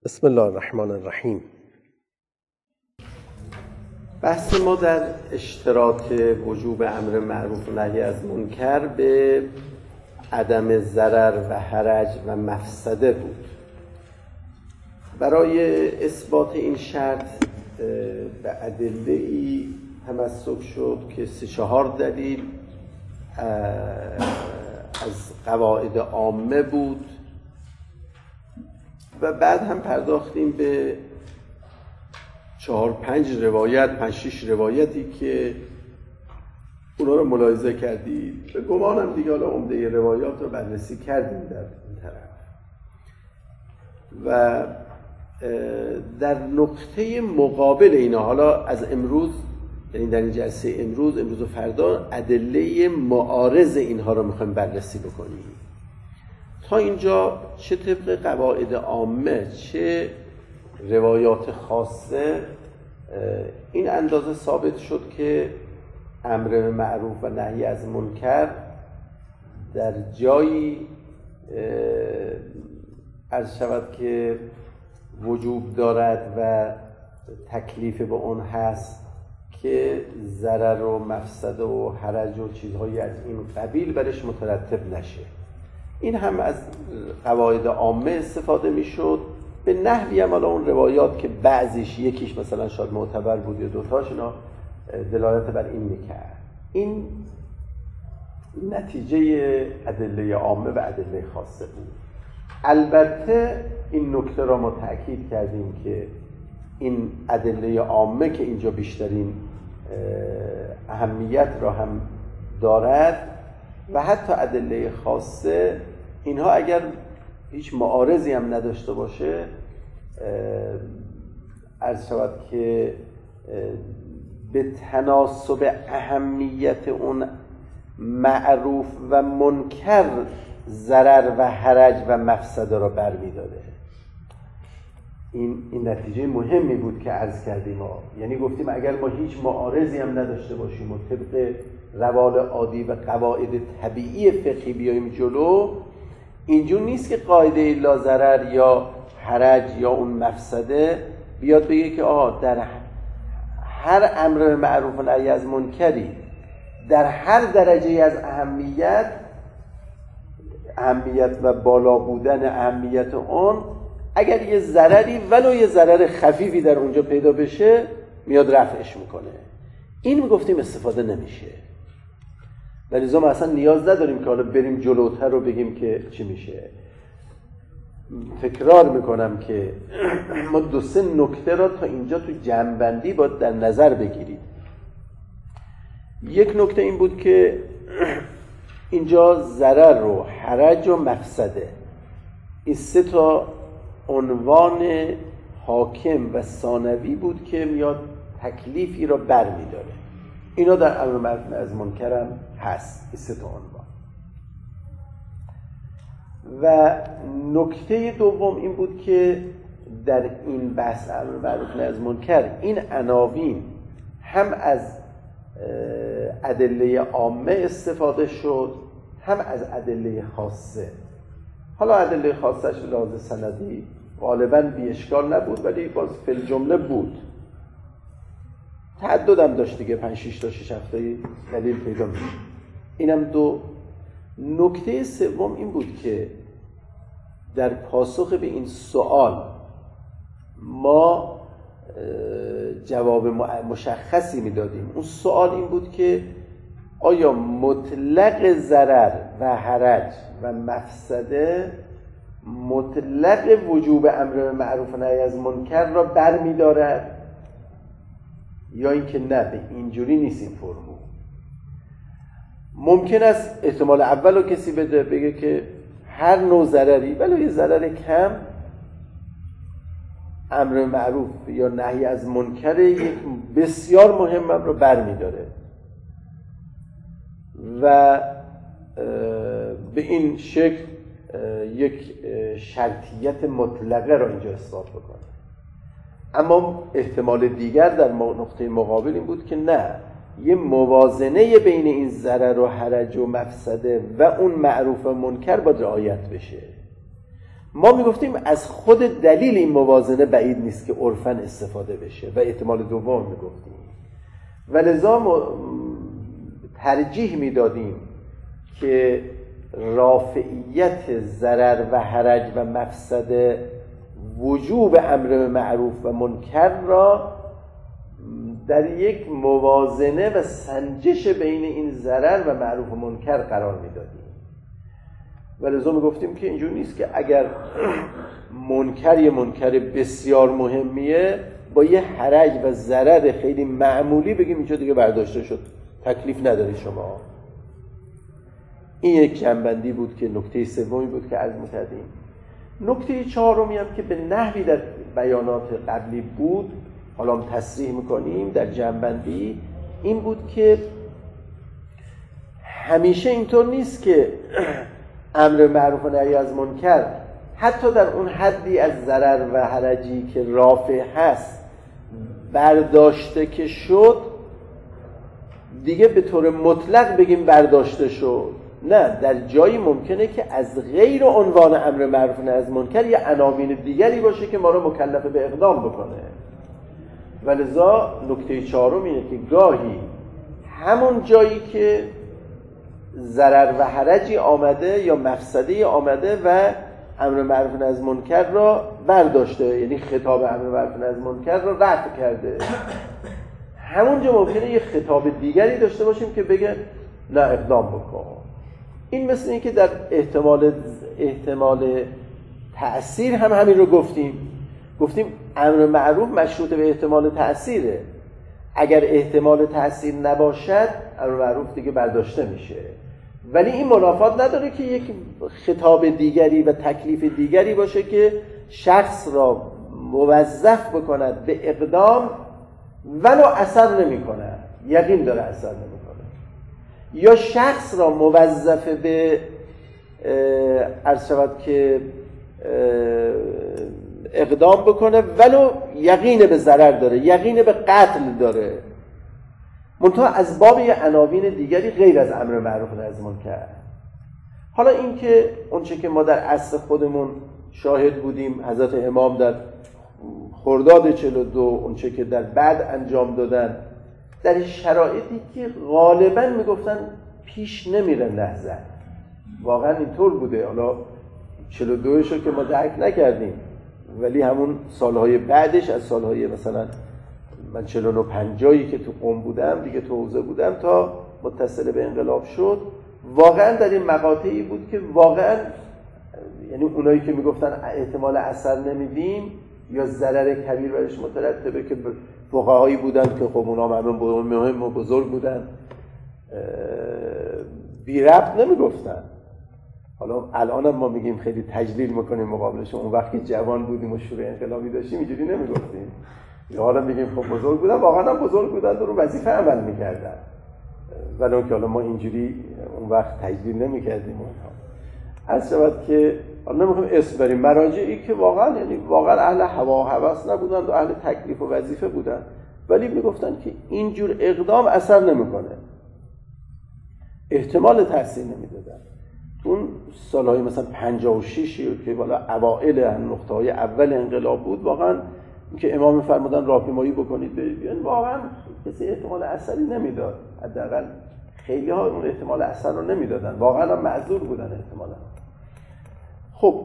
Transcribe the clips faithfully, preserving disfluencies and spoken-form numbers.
بسم الله الرحمن الرحیم. بحث ما در اشتراط وجوب امر معروف و نهی از منکر به عدم ضرر و حرج و مفسده بود. برای اثبات این شرط به ادله‌ای تمسک شد که سه چهار دلیل از قواعد عامه بود و بعد هم پرداختیم به چهار پنج روایت پنج شش روایتی که اونا رو ملاحظه کردید. به گمانم دیگه حالا عمده روایات رو بررسی کردیم در این طرف و در نقطه مقابل اینا حالا از امروز، یعنی در این جلسه امروز امروز و فردا ادله معارض اینها رو میخوایم بررسی بکنیم. تا اینجا چه طبق قواعد عامه چه روایات خاصه این اندازه ثابت شد که امر معروف و نهی از منکر در جایی عرض شود که وجوب دارد و تکلیف به اون هست که ضرر و مفسده و حرج و چیزهایی از این قبیل برش مترتب نشه. این هم از قواعد عامه استفاده میشد به نحوی هم حالا اون روایات که بعضیش یکیش مثلا شاید معتبر بود یا دوتاش اینا دلالت بر این میکرد. این نتیجه ادله عامه و ادله خاصه بود. البته این نکته را ما تأکید کردیم که این ادله عامه که اینجا بیشترین اهمیت را هم دارد و حتی ادله خاصه اینها اگر هیچ معارضی هم نداشته باشه عرض شود که به تناسب اهمیت اون معروف و منکر ضرر و حرج و مفسده را برمی‌داره. این این نتیجه مهمی بود که عرض کردیم ما. یعنی گفتیم اگر ما هیچ معارضی هم نداشته باشیم و طبق روال عادی و قواعد طبیعی فقهی بیاییم جلو، اینجور نیست که قاعده لا ضرر یا حرج یا اون مفسده بیاد بگه که آه در هر امر معروف و نهی از منکری در هر درجه از اهمیت اهمیت و بالا بودن اهمیت اون اگر یه ضرری ولو یه ضرر خفیفی در اونجا پیدا بشه میاد رفعش میکنه. این میگفتیم استفاده نمیشه. لذا ما اصلا نیاز نداریم که حالا بریم جلوتر رو بگیم که چی میشه. تکرار میکنم که ما دو سه نکته را تا اینجا تو جمع‌بندی باید در نظر بگیرید. یک نکته این بود که اینجا ضرر و حرج و مفسده این سه تا عنوان حاکم و ثانوی بود که میاد تکلیفی را برمی‌داره. اینا در امر معروف از منکرم هست این سه تا عنوان. و نکته دوم این بود که در این بحث امر معروف از منکر این عناوین هم از ادله عامه استفاده شد هم از ادله خاصه. حالا ادله خاصش به لحاظ سندی غالباً بی اشکال نبود ولی باز فی الجمله بود. تعدد هم داشت دیگه، پنج شش تا شش هفته دلیل پیدا میشه. اینم دو. نکته سوم این بود که در پاسخ به این سوال ما جواب مشخصی میدادیم. اون سوال این بود که آیا مطلق ضرر و حرج و مفسده مطلق وجوب امر معروف و نهی از منکر را برمی‌دارد یا اینکه نه به اینجوری نیست این فرمول. ممکن است احتمال اول رو کسی بده بگه که هر نوع ضرری ولو یه ضرر کم امر معروف یا نهی از منکر یک بسیار مهمم رو برمی‌داره و به این شکل یک شرطیت مطلقه را اینجا اثبات بکنه. اما احتمال دیگر در نقطه مقابل این بود که نه، یه موازنه بین این ضرر و حرج و مفسده و اون معروف و منکر باید رعایت بشه. ما میگفتیم از خود دلیل این موازنه بعید نیست که عرفاً استفاده بشه و احتمال دوم میگفتیم و لذا ترجیح میدادیم که رافعیت ضرر و حرج و مفسد وجوب امر معروف و منکر را در یک موازنه و سنجش بین این ضرر و معروف و منکر قرار میدادیم و لذا میگفتیم که اینجور نیست که اگر منکر یه منکر بسیار مهمیه با یه حرج و ضرر خیلی معمولی بگیم اینجا دیگه برداشته شد، تکلیف نداری شما. این یک جنبندی بود که نکته سومی بود که عرض می‌کردیم. نکته چهارمی هم که به نحوی در بیانات قبلی بود، حالا هم تصریح میکنیم در جنبندی، این بود که همیشه اینطور نیست که امر معروف و نهی از منکر حتی در اون حدی از ضرر و حرجی که رافع هست برداشته که شد دیگه به طور مطلق بگیم برداشته شد. نه، در جایی ممکنه که از غیر عنوان امر معروف و نهی از منکر یه عناوین دیگری باشه که ما رو مکلف به اقدام بکنه. ولذا نکته چهارم اینه که گاهی همون جایی که ضرر و حرجی آمده یا مفسدی آمده و امر معروف و نهی از منکر را برداشته، یعنی خطاب امر معروف و نهی از منکر را رفع کرده، همونجا ممکنه یه خطاب دیگری داشته باشیم که بگه نه اقدام بکن. این مثل این که در احتمال احتمال تأثیر هم همین رو گفتیم گفتیم امر معروف مشروط به احتمال تأثیره. اگر احتمال تأثیر نباشد امر معروف دیگه برداشته میشه، ولی این منافات نداره که یک خطاب دیگری و تکلیف دیگری باشه که شخص را موظف بکند به اقدام ولو اثر نمی کند، یقین داره اثر نمی کنه، یا شخص را موظف به عرض شود که اقدام بکنه ولو یقین به ضرر داره، یقین به قتل داره، منتها از باب یه عناوین دیگری غیر از امر معروف و نهی از منکر. حالا این که اونچه که ما در عصر خودمون شاهد بودیم، حضرت امام در خرداد چهل و دو، اونچه که در بعد انجام دادن در شرایطی که غالباً میگفتن پیش نمیره نهضت، واقعا اینطور بوده. حالا چهل و دوشو که ما درک نکردیم، ولی همون سالهای بعدش، از سالهای مثلا من چهل و نه پنجاهی که تو قم بودم دیگه، تو حوزه بودم تا متصل به انقلاب شد، واقعا در این مقاطعی بود که واقعا یعنی اونایی که میگفتن احتمال اثر نمیدیم یا ضرر کبیر برش مترتبه که فقهایی بودن که خب اونا همه مهم و بزرگ بودن، بی ربط نمیگفتن. حالا الان هم ما میگیم خیلی تجلیل میکنیم مقابلش، اون وقتی جوان بودیم و شروع انقلابی داشتیم اینجوری نمیگفتیم، یا حالا میگیم خب بزرگ بودن، واقعا هم بزرگ بودن و رو وظیفه عمل میکردن، ولی اون که حالا ما اینجوری اون وقت تجلیل نمیکردیم. اونها عرض شود که حالا نمیخوایم اسم بریم، مراجعی که واقعا یعنی واقعا اهل هوا و هوس نبودن و اهل تکلیف و وظیفه بودن، ولی میگفتن که اینجور اقدام اثر نمیکنه، احتمال تاثیر نمیدادن. اون سالهای مثلا پنجاه و شش که بالا اوائل نقطه‌های اول انقلاب بود، واقعا که امام فرمودن راهپیمایی بکنید برید، یعنی واقعا کسی احتمال اثری نمیداد، حداقل خیلی ها اون احتمال اثر رو نمیدادن، واقعا هم معذور بودن احتمالا. خب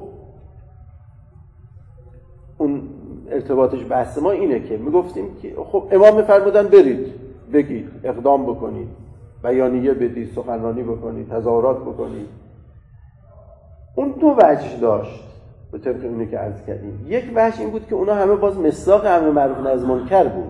اون ارتباطش بحث ما اینه که میگفتیم که خب امام فرمودن برید بگید، اقدام بکنید، بیانیه بدید، سخنرانی بکنید، تظاهرات بکنید. اون دو وجه داشت به طبق اینی که عرض کردیم. یک وجه این بود که اونا همه باز مصداق امر معروف و نهی از منکر بود،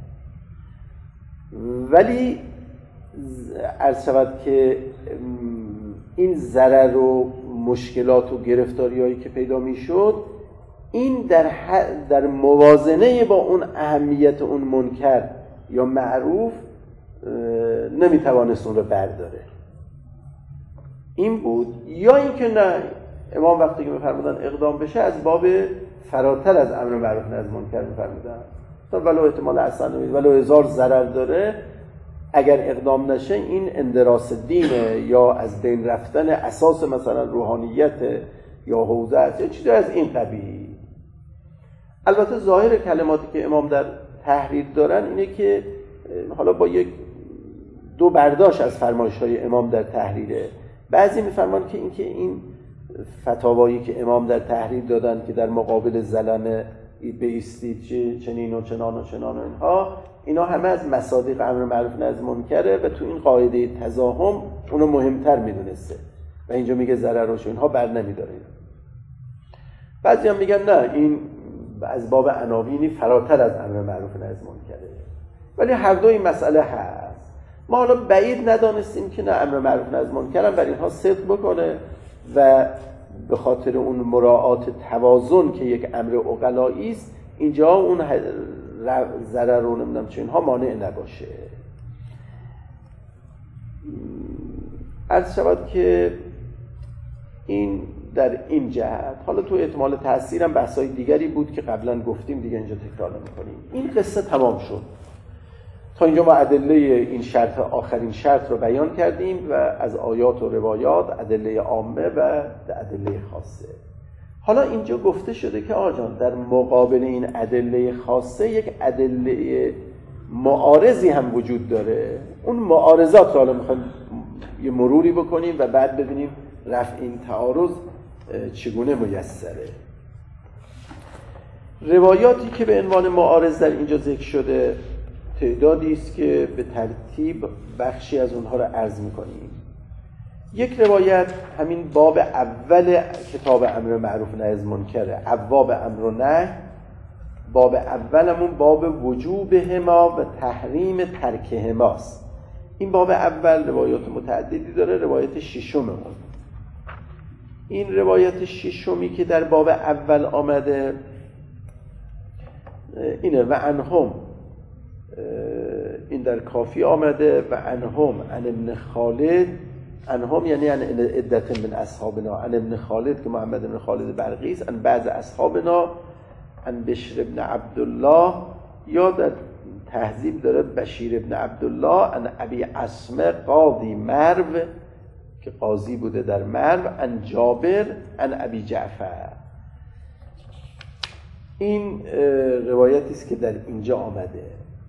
ولی عرض شود که این ضرر و مشکلات و گرفتاری‌هایی که پیدا میشد، این در در موازنه با اون اهمیت اون منکر یا معروف نمیتوانست اون رو برداره. این بود. یا اینکه نه، امام وقتی که می‌فرمودن اقدام بشه از باب فراتر از امر معروف و نهی از منکر می‌فرمودن، تا ولو احتمال اصلا نمید، ولو هزار ضرر داره، اگر اقدام نشه این اندراس دینه یا از بین رفتن اساس مثلا روحانیت یا حوزه است یا چیزی از این قبیل. البته ظاهر کلماتی که امام در تحریر دارن اینه که حالا با یک دو برداشت از فرمایش‌های امام در تحریره. بعضی می‌فرمان که اینکه این فتاوایی که امام در تحریر دادن که در مقابل زلنه بایستید چه چنین و چنان و چنان و اینها، اینا همه از مصادیق امر معروف نهی از منکره و تو این قاعده تزاحم اونو مهمتر میدونسته و اینجا میگه ضررش اینها بر نمیداره. بعضی هم میگن نه این از باب عناوینی فراتر از امر معروف نهی از منکره. ولی هر دو این مسئله هست. ما حالا بعید ندانستیم که نه امر معروف نهی از منکر هم بر اینها صدق بکنه و به خاطر اون مراعات توازن که یک امر عقلایی است اینجا اون ضرر رو نمیدونم چه اینها مانع نباشه. عرض شود که این در این جهت. حالا تو احتمال تأثیر هم بحثای دیگری بود که قبلا گفتیم، دیگه اینجا تکرار نمی‌کنیم. این قصه تمام شد. تا اینجا ما ادله این شرط آخرین شرط رو بیان کردیم و از آیات و روایات ادله عامه و ادله خاصه. حالا اینجا گفته شده که آقا جان در مقابل این ادله خاصه یک ادله معارضی هم وجود داره. اون معارضات رو حالا میخوایم یه مروری بکنیم و بعد ببینیم رفع این تعارض چگونه میسره. روایاتی که به عنوان معارض در اینجا ذکر شده تعدادی است که به ترتیب بخشی از اونها رو عرض می‌کنیم. یک روایت همین باب اول کتاب امر معروف نهی از منکره، ابواب امر و نهی. باب اولمون باب وجوبهما و تحریم ترکهماست. این باب اول روایات متعددی داره. روایت ششم اون این روایت ششمی که در باب اول آمده اینه و عنهم، این در کافی آمده و عنهم عن ابن خالد، عنهم یعنی عن عدت من اصحابنا، عن ابن خالد که محمد ابن خالد برقی است، عن بعض اصحابنا، عن بشر ابن عبدالله، یا در تهذیب داره بشیر ابن عبدالله، عن ابی اسمه قاضی مرو که قاضی بوده در مرو، عن جابر عن ابی جعفر. این روایتی است که در اینجا آمده.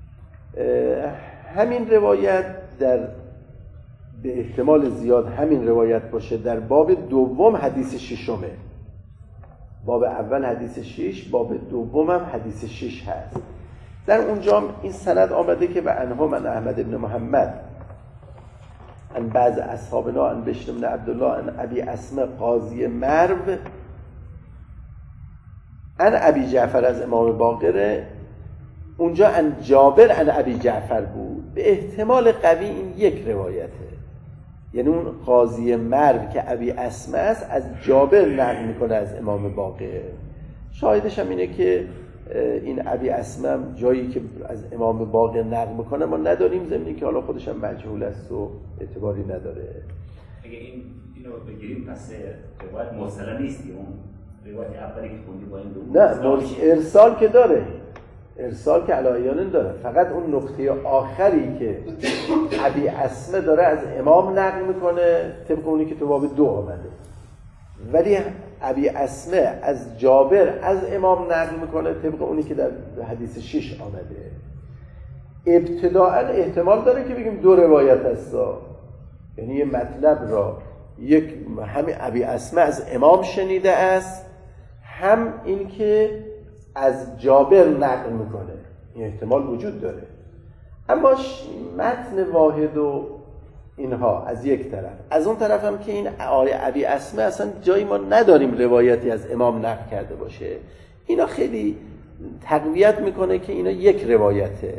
همین روایت در به احتمال زیاد همین روایت باشه در باب دوم حدیث ششمه. باب اول حدیث شش، باب دوم هم حدیث شش هست. در اونجا این سند آمده که و عنهم عن احمد ابن محمد عن بعض اصحابنا عن بشر ابن عبدالله عن ابی اسمه قاضی مرو عن ابی جعفر از امام باقره. اونجا عن جابر عن ابی جعفر بود. به احتمال قوی این یک روایته، یعنی اون قاضی مرو که ابی اسمه است از جابر نقل میکنه از امام باقر. شاهدش هم اینه که این ابی اسمه هم جایی که از امام باقر نقل میکنه ما نداریم، ضمن که حالا خودش هم مجهول است و اعتباری نداره. اگه این اینو بگیریم پس روایت مرسله نیست، اون روایت اولی که خوندی با این دو نه ارسال که داره، ارسال که علایانه داره، فقط اون نقطه آخری که ابی اسمه داره از امام نقل میکنه طبق اونی که تو باب دو آمده، ولی ابی اسمه از جابر از امام نقل میکنه طبق اونی که در حدیث شش آمده. ابتداءً احتمال داره که بگیم دو روایت هستا، یعنی یه مطلب را یک همین ابی اسمه از امام شنیده است، هم این که از جابر نقل میکنه، این احتمال وجود داره. اما متن واحد و اینها از یک طرف، از اون طرف هم که این آقای ابی اسمه اصلا جایی ما نداریم روایتی از امام نقل کرده باشه، اینا خیلی تقویت میکنه که اینا یک روایته.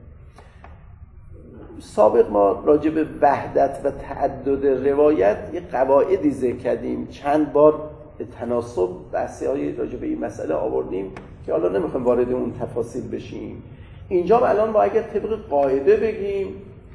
سابق ما راجع به وحدت و تعدد روایت یه قواعدی ذکر کردیم، چند بار تناسب بحثی های راجع به این مسئله آوردیم که حالا نمیخوایم وارد اون تفاصیل بشیم. اینجا هم الان ما اگر طبق قاعده بگیم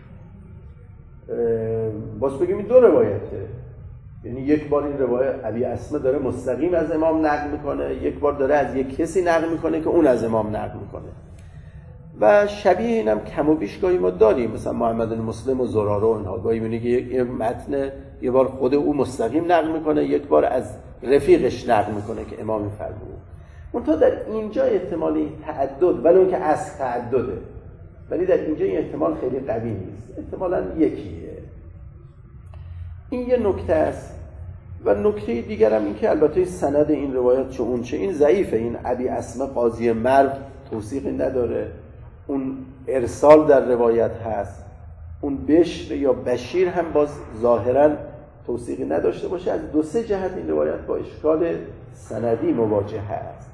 باز بگیم این دو روایته، یعنی یک بار این روایت ابی اسمه داره مستقیم از امام نقل میکنه، یک بار داره از یک کسی نقل میکنه که اون از امام نقل میکنه. و شبیه اینم کم و بیش گاهی ما داریم، مثلا محمد مسلم و زراره و اینها، گاهی می‌بینی که یه متن یه بار خود او مستقیم نقل میکنه، یک بار از رفیقش نقل میکنه که امام فرمود. منتها در اینجا احتمالی تعدد، ولی اون که اصل تعدده، ولی در اینجا این احتمال خیلی قوی نیست، احتمالاً یکیه. این یه نکته است. و نکته دیگر هم این که البته سند این روایت چه اون چه این ضعیفه. این ابی اسمه قاضی مرو توثیقی نداره، اون ارسال در روایت هست، اون بشر یا بشیر هم باز ظاهراً توثیقی نداشته باشه. از دو سه جهت این روایت با اشکال سندی مواجه هست.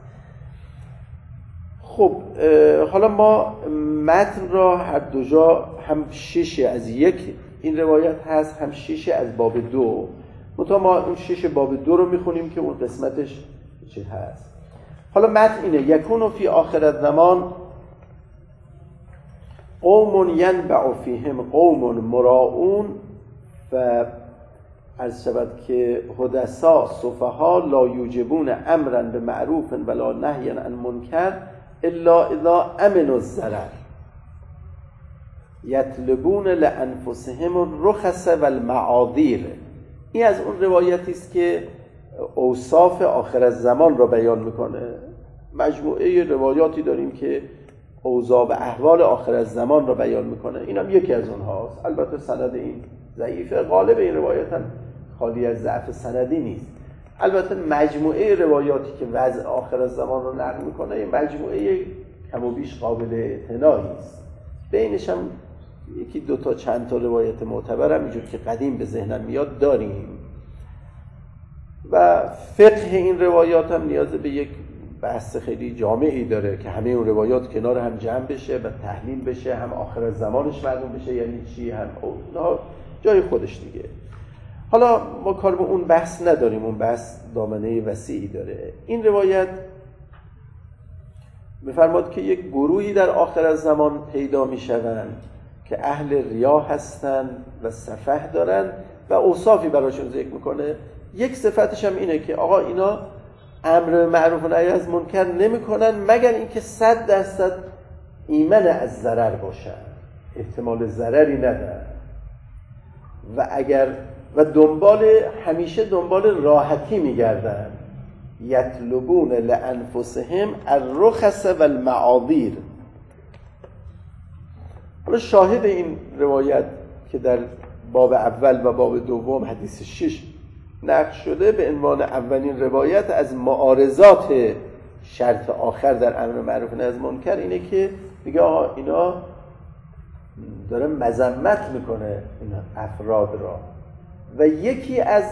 خب حالا ما متن را هر دو جا هم شش از یک این روایت هست، هم شش از باب دو. منتها ما اون شش باب دو رو میخونیم که اون قسمتش چه هست. حالا متن اینه: یکون فی آخر الزمان قوم ینبع فیهم قوم مراؤون و عرض شود که حدثا صفها لا یوجبون امرا به معروف ولا نهی عن منکر الا اذا امنوا الضرر یطلبون لانفسهم الرخص والمعاذیر. این از اون روایتی است که اوصاف آخر الزمان را بیان میکنه. مجموعه روایاتی داریم که اوضاع و احوال آخر الزمان را بیان میکنه، اینم یکی از اونهاست. البته سند این ضعیفه، غالب این روایت هم خالی از ضعف سندی نیست. البته مجموعه روایاتی که وضع آخر الزمان رو نقل میکنه این مجموعه کم و بیش قابل اعتنایی است. بینش هم یکی دو تا چند تا روایت معتبر هم اینجور که قدیم به ذهنم میاد داریم. و فقه این روایات هم نیاز به یک بحث خیلی جامعی داره که همه اون روایات کنار هم جمع بشه و تحلیل بشه، هم آخر زمانش معلوم بشه یعنی چی، هم اونها جای خودش دیگه. حالا ما کار به اون بحث نداریم، اون بحث دامنه وسیعی داره. این روایت می‌فرماد که یک گروهی در آخر زمان پیدا میشوند که اهل ریا هستن و سفه دارن و اوصافی براشون ذکر میکنه. یک صفتش هم اینه که آقا اینا امر معروف و نهی از منکر نمیکنن مگر اینکه صد درصد ایمن از ضرر باشن، احتمال ضرری ندارن و اگر و دنبال همیشه دنبال راحتی میگردن. یطلبون لانفسهم الرخص والمعاذیر. حالا شاهد این روایت که در باب اول و باب دوم حدیث شش نقل شده به عنوان اولین روایت از معارضات شرط آخر در امر معروف و نهی از منکر اینه که میگه آقا اینا داره مذمت میکنه این افراد را و یکی از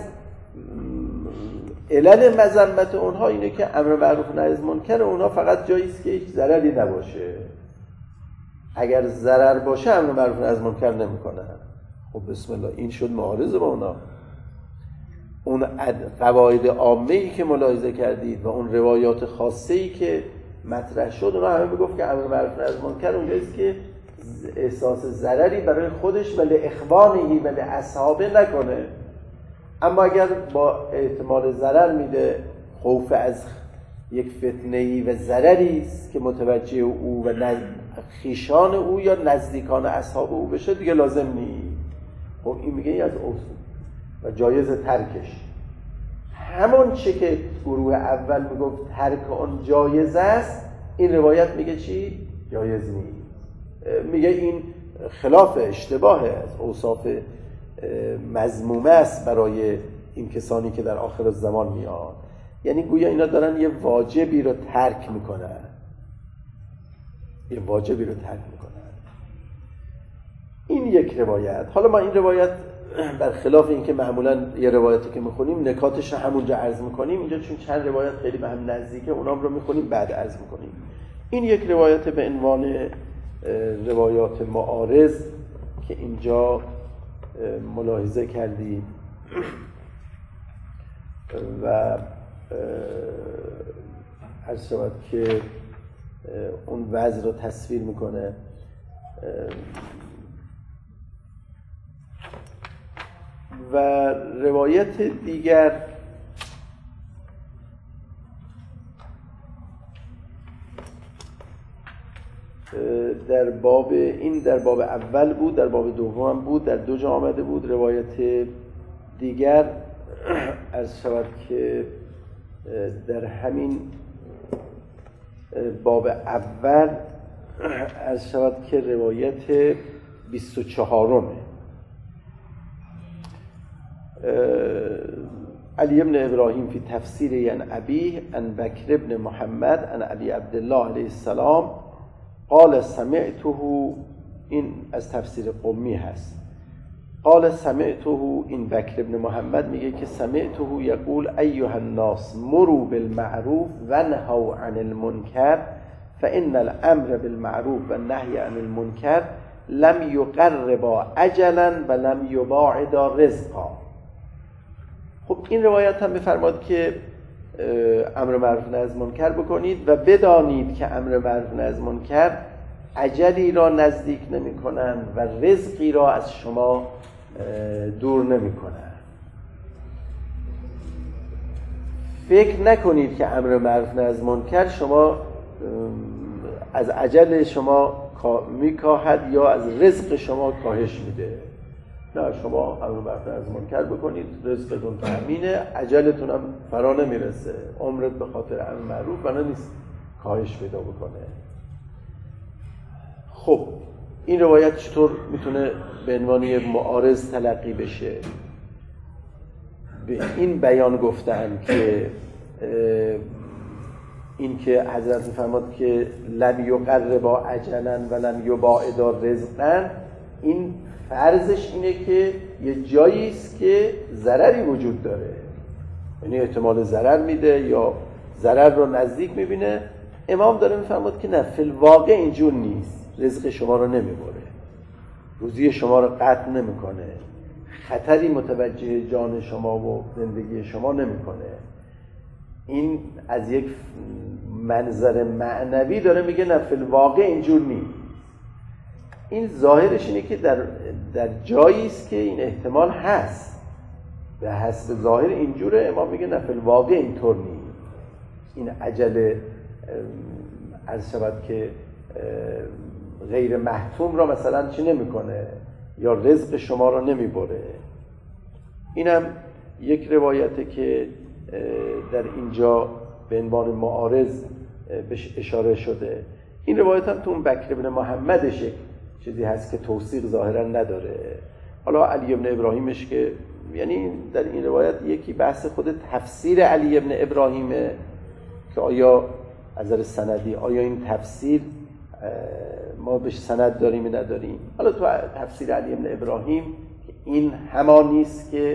علل مذمت اونها اینه که امر معروف و نهی از منکر اونها فقط جایی است که هیچ ضرری نباشه. اگر ضرر باشه امر معروف و نهی از منکر نمیکنن. خب بسم الله، این شد معارض با اونا. اون قواعد عامه‌ای که ملاحظه کردید و اون روایات خاصه‌ای که مطرح شد اونا همه میگفت که امر معروف و نهی از منکر اونجاست که احساس ضرری برای خودش ولی اخوانهی ولی اصحابه نکنه. اما اگر با احتمال ضرر میده، خوف از یک فتنه‌ای و ضرری است که متوجه او و خویشان او یا نزدیکان اصحاب او بشه دیگه لازم نیست. خب این میگه این از اصول و جایز ترکش. همون چه که گروه اول میگفت ترک آن جایز است، این روایت میگه چی؟ جایز نیست. میگه این خلاف اشتباه از اوصاف مذمومه است برای این کسانی که در آخر الزمان میاد. یعنی گویا اینا دارن یه واجبی رو ترک میکنن، یه واجبی رو ترک میکنن. این یک روایت. حالا ما این روایت برخلاف این که معمولا یه روایتی که میخونیم نکاتش رو همونجا عرض میکنیم، اینجا چون چند روایت خیلی به هم نزدیکه اونام رو میخونیم بعد عرض میکنیم. این یک روایت به عنوان روایات معارض که اینجا ملاحظه کردید و عرض شود که اون وضع رو تصویر میکنه. و روایت دیگر در باب این در باب اول بود، در باب دوم بود، در دو جا آمده بود. روایت دیگر عرض شود که در همین باب اول عرض شود که روایت بیست و چهارمه. علی ابن ابراهیم فی تفسیر ین ابیه ان بکر ابن محمد ان ابی عبدالله علیه السلام قال سمعته، این از تفسیر قمی هست. قال سمعته، این بکر ابن محمد میگه که سمعته یقول ایها الناس مروا بالمعروف و نهوا عن المنکر فان الامر بالمعروف و النهی عن المنکر لم یقربا اجلا و لم یباعدا رزقا. خب این روایت هم میفرماد که امر معروف نهی از منکر بکنید و بدانید که امر معروف نهی از منکر اجلی را نزدیک نمی کنند و رزقی را از شما دور نمی کنند. فکر نکنید که امر معروف نهی از منکر شما از اجل شما میکاهد یا از رزق شما کاهش میده. نه، شما امر معروف نهی از منکر بکنید، رزقتون تامینه، اجلتون هم فرا نمیرسه، عمرت به خاطر امر معروف بنا نیست کاهش پیدا بکنه. خب این روایت چطور میتونه به عنوان یک معارض تلقی بشه؟ به این بیان گفتن که این که حضرت فرمود که لم یقربا اجلا و لم یباعدا رزقا، این فرضش اینه که یه جایی است که ضرری وجود داره، یعنی احتمال ضرر میده یا ضرر رو نزدیک میبینه. امام داره میفرماد که نه، فی الواقع اینجور نیست، رزق شما رو نمیبره، روزی شما رو قطع نمیکنه، خطری متوجه جان شما و زندگی شما نمیکنه. این از یک منظر معنوی داره میگه نه، فی الواقع اینجور نیست. این ظاهرش اینه که در در جایی است که این احتمال هست، به حسب ظاهر اینجوره. امام میگه نه، فی الواقع اینطور نیست. این عجله عرض شود که غیر محتوم را مثلا چی نمیکنه یا رزق شما را نمیبره. اینم یک روایته که در اینجا به عنوان معارض بهش اشاره شده. این روایت هم تو اون بکر ابن محمدش چیزی هست که توثیق ظاهرا نداره. حالا علی ابن ابراهیمش که یعنی در این روایت یکی بحث خود تفسیر علی ابن ابراهیمه که آیا از نظر سندی آیا این تفسیر ما بهش سند داریم یا نداریم. حالا تو تفسیر علی ابن ابراهیم این همان نیست که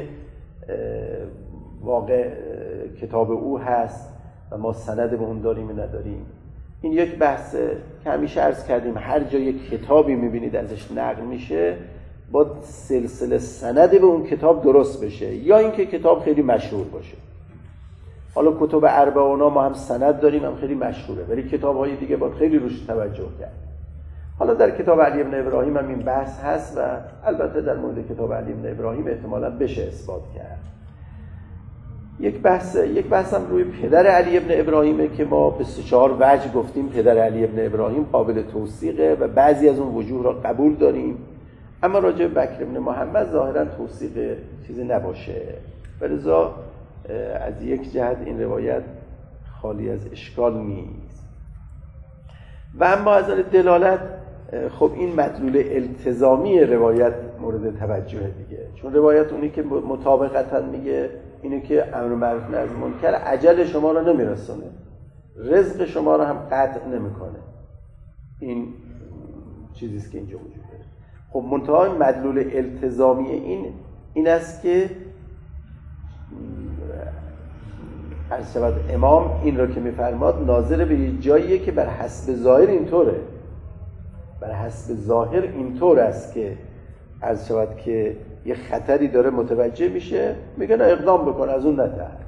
واقع کتاب او هست و ما سند به اون داریم یا نداریم. این یک بحثه که همیشه عرض کردیم، هر جا یک کتابی میبینید ازش نقل میشه با سلسله سند به اون کتاب درست بشه، یا اینکه کتاب خیلی مشهور باشه. حالا کتب اربعونا ما هم سند داریم، هم خیلی مشهوره، ولی کتاب‌های دیگه باید خیلی روش توجه کرد. حالا در کتاب علی ابن ابراهیم هم این بحث هست و البته در مورد کتاب علی ابن ابراهیم احتمالاً بشه اثبات کرد. یک بحث یک بحث هم روی پدر علی ابن ابراهیمه که ما به سه چهار وجه گفتیم پدر علی ابن ابراهیم قابل توثیقه و بعضی از اون وجوه را قبول داریم، اما راجع به بکر ابن محمد ظاهراً توثیق چیزی نباشه. ولذا از یک جهت این روایت خالی از اشکال نیست. و اما از نظر دلالت، خب این مدلول التزامی روایت مورد توجه دیگه، چون روایت اونی که مطابقتاً میگه اینه که امر معروف نهی از منکر اجل شما رو نمیرسونه، رزق شما رو هم قطع نمیکنه. این چیزی است که اینجا وجود داره. خب منتها مدلول التزامی این این است که عرض شود امام این رو که میفرماد ناظر به یه جاییه که بر حسب ظاهر اینطوره، بر حسب ظاهر اینطور است که عرض شود که یه خطری داره متوجه میشه، میگه نه اقدام بکن، از اون نترس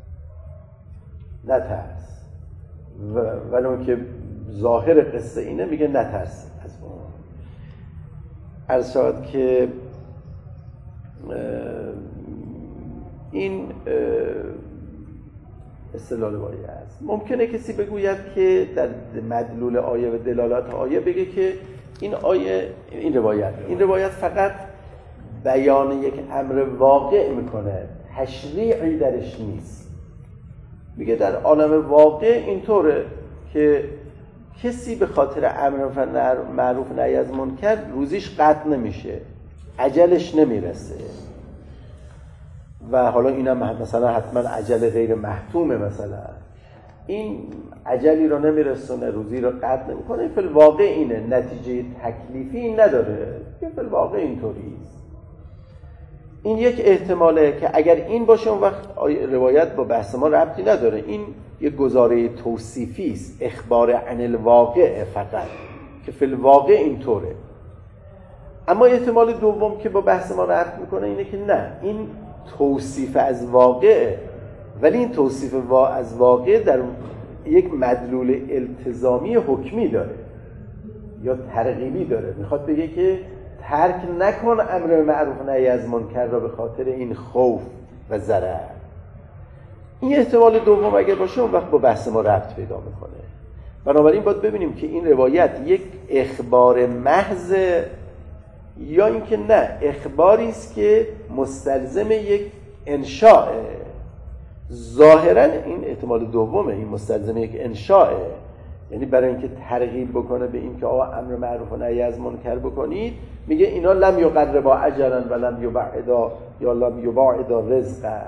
نترس و ولی اون که ظاهر قصه اینه میگه نترس از اون. عرض شود که این استدلال واقعی است. ممکنه کسی بگوید که در مدلول آیه و دلالات آیه بگه که این آیه این روایت این روایت فقط بیان یک امر واقع میکنه، تشریعی درش نیست. میگه در عالم واقع اینطوره که کسی به خاطر امر معروف نهی از منکر روزیش قطع نمیشه، اجلش نمیرسه. و حالا اینم مثلا حتما اجل غیر محتومه، مثلا این اجلی رو نمیرسونه، روزی رو قطع نمیکنه. فی الواقع اینه، نتیجه تکلیفی این نداره که فی الواقع اینطوری است. این یک احتماله که اگر این باشه اون وقت روایت با بحث ما ربطی نداره، این یک گزاره توصیفی است، اخبار عن الواقع فقط که فی الواقع اینطوره. اما احتمال دوم که با بحث ما ربط میکنه اینه که نه، این توصیف از واقعه، ولی این توصیف از واقع در یک مدلول التزامی حکمی داره یا ترغیبی داره. میخواد بگه که ترک نکن امر معروف نهی از منکر را به خاطر این خوف و ضرر. این احتمال دوم اگر باشه اون وقت با بحث ما ربط پیدا میکنه. بنابراین باید ببینیم که این روایت یک اخبار محض یا اینکه نه اخباری است که مستلزم یک انشاء. ظاهرا این احتمال دومه، این مستلزم یک انشاء، یعنی برای اینکه ترغیب بکنه به این که آقا امر معروف و نهی از منکر بکنید، میگه اینا لم یقربا اجلا و لم یبعدا یا لم یباعدا رزقا.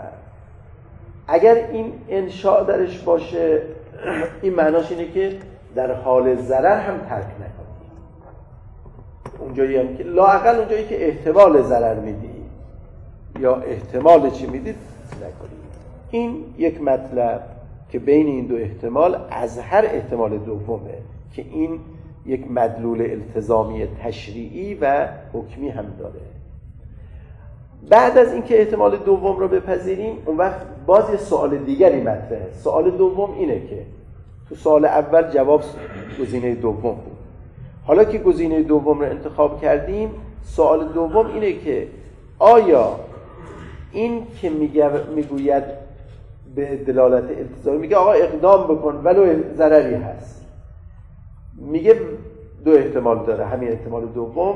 اگر این انشاء درش باشه این معناش اینه که در حال ضرر هم ترک نکنید. اونجایی هم که لااقل اونجایی که احتمال ضرر میدی یا احتمال چی میدید نکنید. این یک مطلب که بین این دو احتمال از هر احتمال دومه که این یک مدلول التزامی تشریعی و حکمی هم داره. بعد از اینکه احتمال دوم رو بپذیریم اون وقت باز یه سوال دیگری مطرحه. سوال دوم اینه که تو سوال اول جواب گزینه دوم بود، حالا که گزینه دوم رو انتخاب کردیم سوال دوم اینه که آیا این که میگوید به دلالت التزامی، میگه آقا اقدام بکن ولو ضرری هست، میگه دو احتمال داره، همین احتمال دوم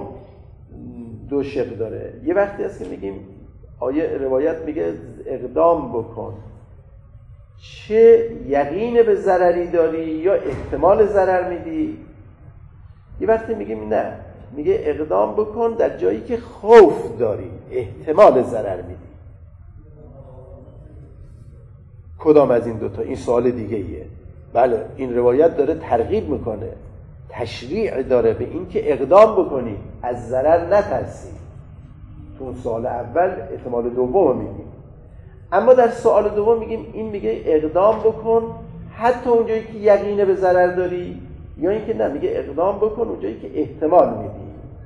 دو شق داره. یه وقتی هست که میگیم آیه روایت میگه اقدام بکن، چه یقین به ضرری داری یا احتمال ضرر میدی. یه وقتی میگیم نه، میگه اقدام بکن در جایی که خوف داری، احتمال ضرر میدی. کدام از این دوتا؟ این سوال دیگه ایه. بله این روایت داره ترغیب میکنه، تشریع داره به این که اقدام بکنی، از ضرر نترسی. تو اون سوال اول احتمال دوم میگیم، اما در سوال دوم میگیم این میگه اقدام بکن حتی اونجایی که یقین به ضرر داری، یا اینکه نه میگه اقدام بکن اونجایی که احتمال میدی.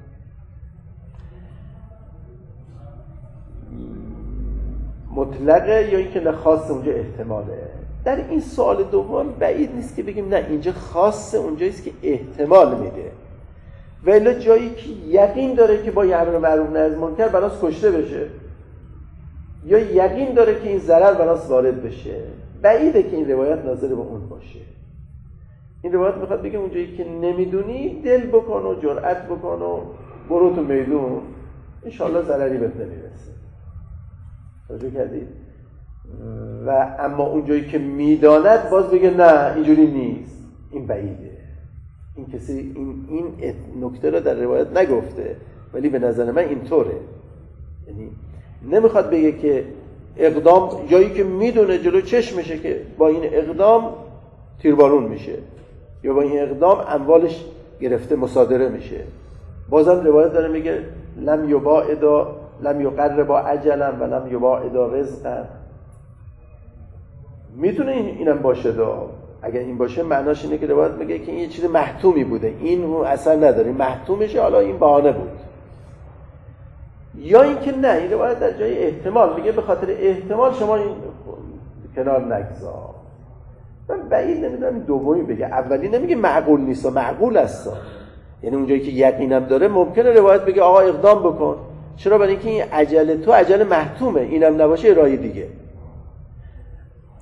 مطلقه یا اینکه نه خاص اونجا احتماله. در این سوال دوم بعید نیست که بگیم نه اینجا خاصه، اونجاییست که احتمال میده. ولی جایی که یقین داره که با یه امر معروف نهی از منکر بناس کشته بشه یا یقین داره که این ضرر بناس وارد بشه، بعیده که این روایت ناظر به اون باشه. این روایت میخواد بگه اونجایی که نمیدونی دل بکن و جرأت بکن و برو تو میدون، انشالله ضرری بهت نمیرسه. توجه کردید؟ و اما اونجایی که میداند باز بگه نه اینجوری نیست، این بعیده. این کسی این این نکته رو در روایت نگفته، ولی به نظر من اینطوره. یعنی نمیخواد بگه که اقدام جایی که میدونه جلو چشمشه که با این اقدام تیربارون میشه یا با این اقدام اموالش گرفته مصادره میشه. بازم روایت داره میگه لم یباعدا لم یقربا اجلا و لم یباعدا رزقا. میتونه این اینم باشه دا. اگر این باشه معناش اینه که روایت میگه که این یه چیز محتومی بوده، این اصلا نداره، محتومشه، حالا این بهانه بود. یا اینکه نه، این روایت در جای احتمال میگه به خاطر احتمال شما این کنار نگذار. من بعید نمیدونم دومی بگه، اولی نمیگه معقول نیست و معقول است. یعنی اونجایی که یقینم داره ممکنه روایت بگه آقا اقدام بکن. چرا؟ برای اینکه این عجله تو عجله محتومه، اینم نباشه راه دیگه.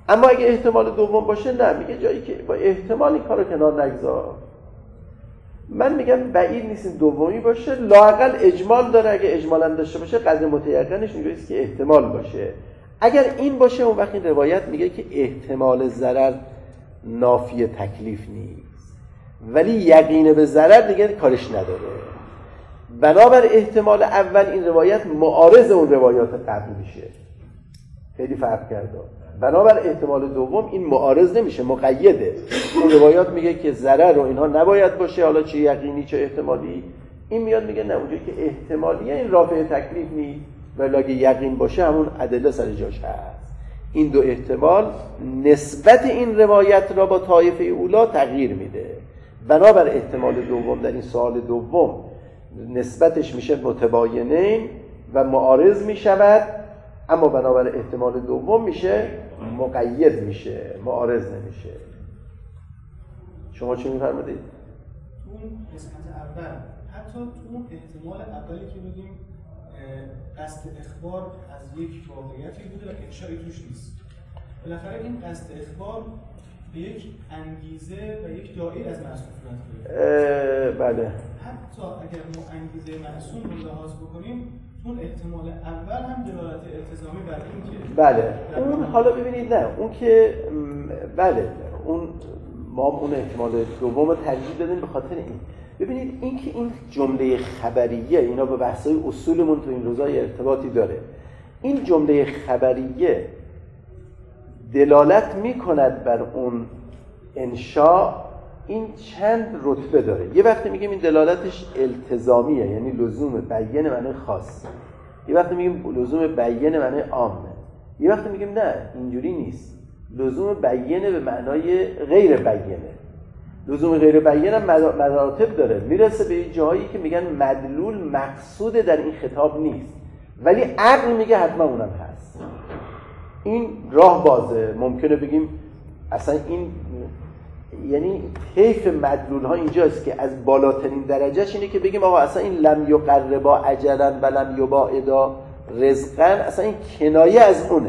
اما اگه احتمال دوم باشه نه، میگه جایی که با احتمال این کارو کنار نگذار. من میگم بعید نیست این دومی باشه، لااقل اجمال داره. اگه اجمال هم داشته باشه قدر متیقنش میگه که احتمال باشه. اگر این باشه اون وقت این روایت میگه که احتمال ضرر نافی تکلیف نیست، ولی یقین به ضرر دیگه کارش نداره. بنابر احتمال اول این روایت معارض اون روایات قبل میشه، خیلی فرق کرده. بنابر احتمال دوم این معارض نمیشه، مقیده. اون روایات میگه که ضرر و اینها نباید باشه، حالا چه یقینی چه احتمالی. این میاد میگه نه، اونجایی که احتمالیه این رافع تکلیف نیست، ولی اگه یقین باشه همون ادله سر جاش هست. این دو احتمال نسبت این روایت را با طایفه اولا تغییر میده. بنابر احتمال دوم در این سوال دوم نسبتش میشه متباینین و معارض میشود، اما بنابر احتمال دوم میشه مقید میشه، معارض نمیشه. شما چی میفرمایید؟ تو اون قسمت اول، حتی تو اون احتمال اولی که بگیم قصد اخبار از یک واقعیتی بوده و انشایی توش نیست، بالاخره این قصد اخبار به یک انگیزه و یک داعی از معصوم صورت گرفته. بله. حتی اگر ما انگیزه معصوم رو لحاظ بکنیم، اون احتمال اول هم دلالت التزامی بر این که بله. اون حالا ببینید نه، اون که بله، اون ما اون احتمال دوم رو ترجیح دادیم به خاطر این. ببینید این که این جمله خبریه، اینا به بحث‌های اصولمون تو این روزای ارتباطی داره. این جمله خبریه دلالت میکند بر اون انشاء. این چند رتبه داره. یه وقتی میگیم این دلالتش التزامیه، یعنی لزوم بیان معنی خاص. یه وقتی میگیم لزوم بیان معنی عامه. یه وقتی میگیم نه اینجوری نیست، لزوم بیان به معنای غیر بیانه. لزوم غیر بیان هم مراتب داره، میرسه به جایی که میگن مدلول مقصود در این خطاب نیست، ولی عقل میگه حتما اونم هست. این راه بازه. ممکنه بگیم اصلا این یعنی حیف مدلول ها اینجاست که از بالاترین درجهش اینه که بگیم آقا اصلا این لم یقربا اجلا و لم یباعدا رزقا، اصلا این کنایه از اونه.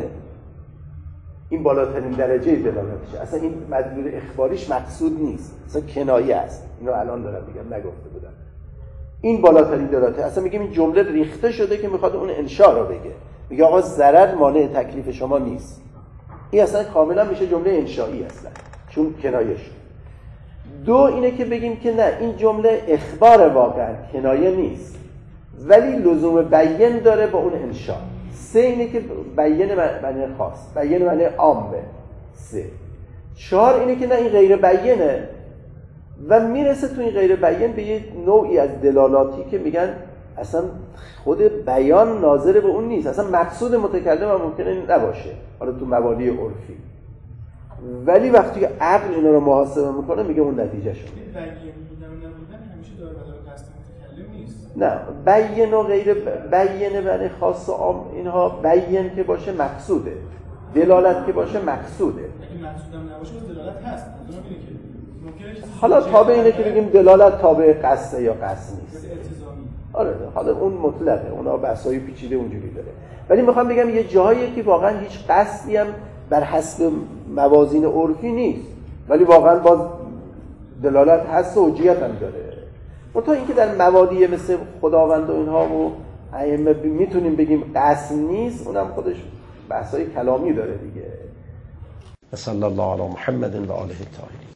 این بالاترین درجه دلالتشه. اصلا این مدلول اخباریش مقصود نیست، اصلا کنایه است. اینو الان دارم میگم، نگفته بودم. این بالاترین دلاله. اصلا میگیم این جمله ریخته شده که میخواد اون انشاء را بگه. میگه آقا ضرر مانع تکلیف شما نیست. این اصلا کاملا میشه جمله انشایی اصلا، چون کنایه شد. دو اینه که بگیم که نه، این جمله اخبار واقعا کنایه نیست، ولی لزوم بیان داره با اون انشاء. سه اینه که بیان معنی خاص، بیان معنی عامه. سه. چهار اینه که نه این غیر بیانه و میرسه تو این غیر بیان به یه نوعی از دلالاتی که میگن اصلا خود بیان ناظر به اون نیست، اصلا مقصود متکلم هم ممکنه نباشه، حالا تو مبانی عرفی، ولی وقتی که عقل اینا رو محاسبه میکنه میگه اون نتیجه شده. بیان بودن و نبودن همیشه داره بدل قصد متکلم نیست. نه، بیان و غیر بیان برای خاص و عام، اینها بیان که باشه مقصوده، دلالت که باشه مقصوده. اگه مقصودم نباشه دلالت هست. مثلا میگه که ممکنه حالا تابع اینه که بگیم دلالت تابع قصد یا قصد نیست. آره حالا اون مطلقه، اونا بحثای پیچیده اونجوری داره، ولی میخوام بگم یه جایی که واقعا هیچ قصدی هم بر حسب موازین عرفی نیست، ولی واقعا باز دلالت هست و حجیت هم داره. منتها اینکه در مواضعی مثل خداوند و اینها و ائمه میتونیم بگیم قصد نیست، اونم خودش بحثای کلامی داره دیگه. صلی الله علی محمد و آله الطاهرین.